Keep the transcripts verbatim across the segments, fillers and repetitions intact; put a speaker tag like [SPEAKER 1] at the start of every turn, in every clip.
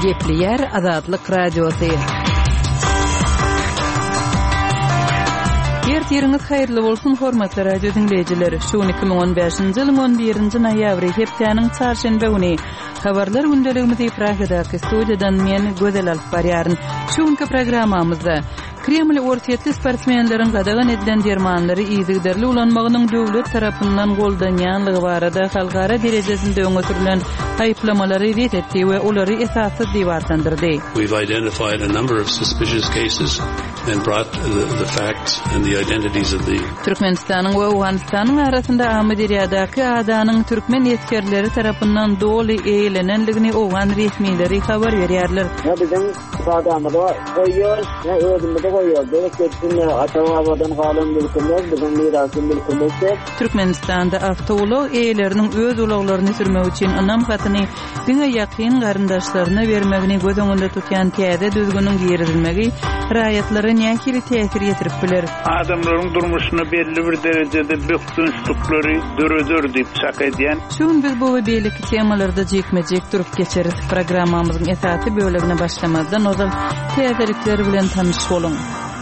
[SPEAKER 1] Gepli yer Azadlyk Radiosu. Ýertiňiz haýyrly bolsun hormatly radio dinleýijileri. Şu iki ming on beşinji ýylyň on birinji noýabry hepdeniň çarşembe güni habarlar gündeligimizi Pragadaky studiýadan men Gözel alyp barýaryn. Şuňky programmamyzda Kreml ortiýetli sportsmenleriň gadagan edilen dermanlary ýygyderli ulanmagynyň döwlet tarapyndan goldanýanlygy barada halkara derejesinde öňe sürülen aýplamalary ret etdi we olary esasy diýip atandyrdy.
[SPEAKER 2] We've identified a number of suspicious cases and brought the, the facts and the identities of the
[SPEAKER 1] Türkmenistanyň we Awganystanyň arasynda Amerykadaky adanyň türkmen ýetkerleri tarapyndan doly eýlenenligini Awgan resmiýetleri habar berýärler.
[SPEAKER 3] Ya bizim adamlar koýýar, ya özümizde koýýar. Bereketli atawadan galan bilkinler, bizim mirasyn bilkinler.
[SPEAKER 1] Türkmenistanda awtolog eýleriniň öz ulaglaryny sürmek üçin anam hatyny diňe ýakyn garyndaşlaryna bermegini göz öňünde tutýan täze düzgünüň giýerilmegi raýatlary nähili täsir ýetirip biler.
[SPEAKER 4] Adamlaryň durmuşyna belli bir derejede bökdünçlükleri dörödür diýip şak edýän.
[SPEAKER 1] Şuň biz bu we beýleki temalarda jekmejek durup geçeriz. Programmamyzyň esasy bölegine başlamazdan ozal täzelikleri bilen tanyş boluň.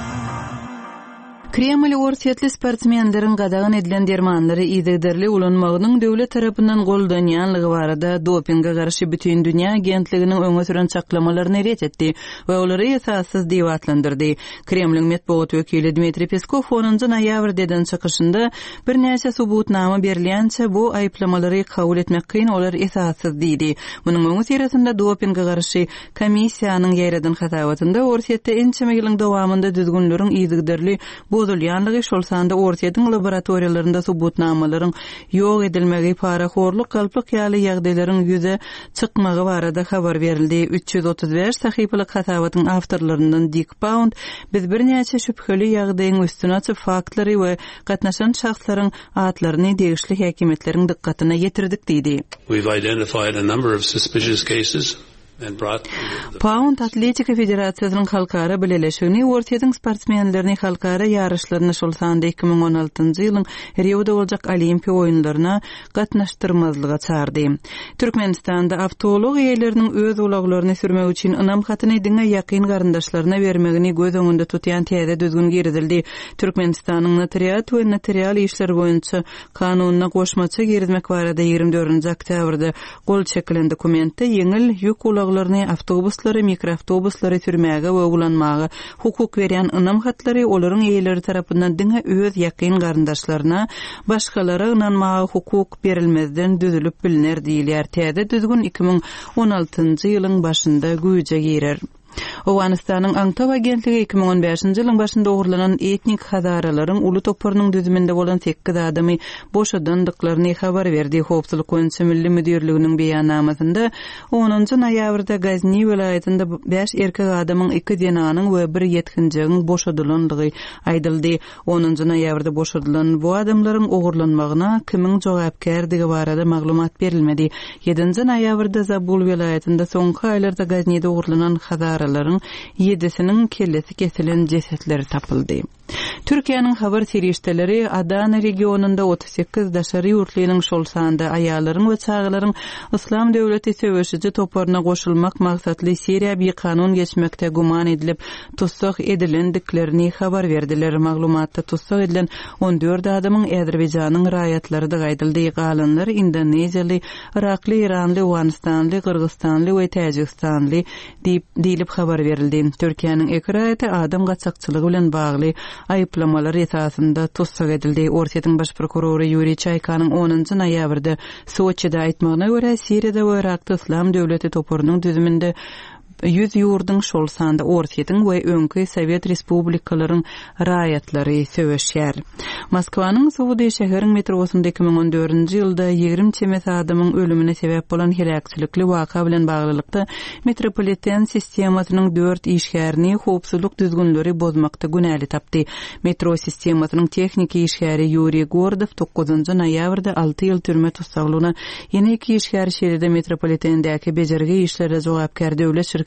[SPEAKER 1] Kreml ortiýetli sportsmenleriň gadagan edilen dermanlary ýygyderli ulanmagynyň döwlet tarapyndan goldanýanlygy barada dopingga garşy bütün dünýä agentliginiň öňe süren çaklamalaryny ret etdi we olary esassız diýip atlandyrdy. Kremliň medeniýet wekili Dmitri Peskov onuncu noýabrdan çykyşynda bir näçe subutnama berilýänçe bu aýplamalary kabul etmek kyn olar esassız diýdi. Munyň öňe sürýärinde dopingga garşy komissiýanyň ýereden hatawatynda ortiýetde ençeme ýylyň dowamında düzgünleriň ýygyderli bozulýanlygy şolsanda ortiýetiň laboratoriýalarynda subutnamalaryň ýok edilmegi paraxorluk galplyk ýaly ýagdaýlaryň ýüze çykmagy barada habar berildi. üç ýüz otuz beş sahypalyk hatawatyň awtorlaryndan Dick Pound biz bir näçe şüpheli ýagdaýyň üstüne açyp faktlary we gatnaşan şahslaryň atlaryny degişli häkimetleriň dikkatyna ýetirdik diýdi.
[SPEAKER 2] We've identified a number of suspicious cases and brought
[SPEAKER 1] Pound Atletika Federasiýasynyň halkara bileleşigini ortiýetiň sportsmenlerini halkara ýarışlaryna şolsanda iki ming on altyncı ýylyň Rio'da boljak Olimpiýa oýunlaryna gatnaşdyrmazlyga çağırdy. Türkmenistanda awtolog eýleriniň öz ulaglaryny sürmek üçin anam hatyny diňe ýakyn garyndaşlaryna bermegini göz öňünde tutýan täze düzgün girdildi. Türkmenistanyň notariat we notarial işler boýunça kanunyna goşmaça girdmek barada ýygrimi dördünji oktýabrda gol çekilen dokumentde ýeňil ýük ulaglaryny awtobuslary, mikroawtobuslary sürmäge we ulanmagy hukuk berýän anam hatlary olaryň eýleri tarapyndan diňe öz ýakyn garyndaşlaryna başgalara ynanmagy hukuk berilmezden düzülüp biliner diýilýär. Täze düzgün iki ming on altyncı ýylyň başynda güýje girer. Awganystanyň Aňtaw agentligi iki ming on beşinji ýylyň başynda ogurlanan etnik hazaralaryň uly toparynyň düzüminde bolan sekiz adamy boşadandyklaryny habar berdi. Howpsuzlyk boýunça milli müdürliginiň beýannamasynda onuncu noýabrda Gazni welaýatynda beş erkek adamyň iki denanyň we bir ýetkinjigiň boşadylandygy aýdyldy. onuncu noýabrda boşadylan bu adamlaryň ogurlanmagyna kimiň jogapkärligi barada maglumat berilmedi. ýedinji noýabrda Zabul welaýatynda soňky aýlarda Gaznide ogurlanan hazar Laryň ýedisiniň kellesi kesilen cesetleri tapyldy. Türkiýanyň habar serişdeleri Adana regionunda otuz sekiz daşary ýurtlynyň şolsanda aýallaryň we çagalaryň Islam döwleti söwüşiji toparyna goşulmak maksatly seriýa bir kanun geçmekde guman edilip tutsak edilendiklerini habar berdiler. Maglumatda tutsak edilen on dört adamyň Azerbaýjanyň raýatlary da gaýdyldy. Galanlar Indoneziýaly, Irakly, Iranly, Awganistanly, Kyrgyzstanly we Täjikistanly diýip habar berildi. Türkiýanyň ekiraýaty adam gaçakçylygy bilen bagly aýplamalary esasında tutsak edildi. Ortiýetiň baş prokurory Yuriy Çaykanyň onuncu noýabrda Soçyda aýtmagyna görä Siriýada we Irakda Islam döwleti toparynyň düzüminde yüz ýurdun şolsanda ortiýetiň we öňkü Sowet respublikalaryň raýatlary söwüşýär. Moskwanyň Suwdy şäheriň metrosunda iki ming on dördünji ýylda ýigrim çemes adamyň ölümine sebäp bolan helakçylykly waka bilen baglylykda metropoliten sistemasynyň dört işgärini howpsuzlyk düzgünleri bozmakda günäli tapdy. Metro sistemasynyň tehnik işgäri Yuriy Gordow dokuzuncu noýabrda alty ýyl türme tutsaglygyna ýene iki işgäri şeýlede metropolitendäki bejerge işlere jogapkär döwlet şirketleri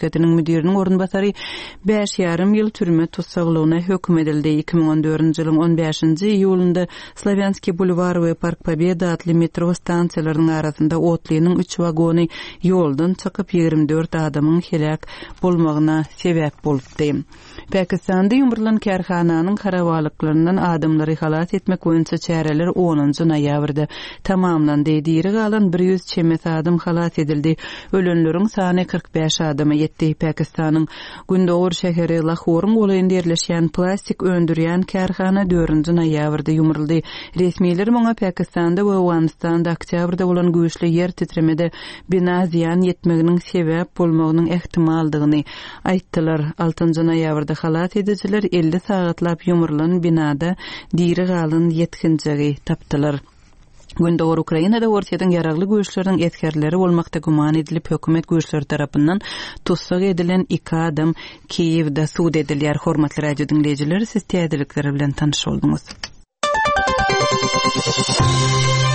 [SPEAKER 1] Universitetiniň müdiriniň orunbasary beş ýarym ýyl türme tutsaglygyna hökm edildi. iki ming on dördünji ýylyň on beşinji iýulynda Slavianski bulvar we Park Pobeda adly metro stansiýalarynyň arasynda otlynyň üç wagony ýoldan çykyp ýigirme dört adamyň helak bolmagyna sebäp bolupdy. Pakistanda ýumurlan karhananyň harawalyklarynyň adamlary halat etmek boýunça çäreler onunji noýabrda tamamlandy. Diri galan bir yüz çemet adam halat edildi. Ölenleriň sany kırk beş adama ýetdi. Pakistanyň Gündoğur şäheri Lahorun golayynda ýerleşýän plastik öndürýän karhana dördünji noýabrda ýumurldy. Resmiler muňa Pakistanda we Awganistanda oktýabrda bolan güýçli ýer titremede bina ziýan ýetmeginiň sebäp bolmagynyň ehtimaldygyny aýtdylar. altynjy noýabrda halat edijiler elli sagatlap ýumurlan binada diri galan ýetkinjigi tapdylar. Gündoğur Ukrainada ortadan yaragly güýçleriň etkerleri bolmakda guman edilip hökümet güýçleri tarapyndan tutsak edilen iki adam Kiýewde suud edilýär. Hormatly radio dinleýijiler, siz täzelikleri bilen tanyş boldunuz.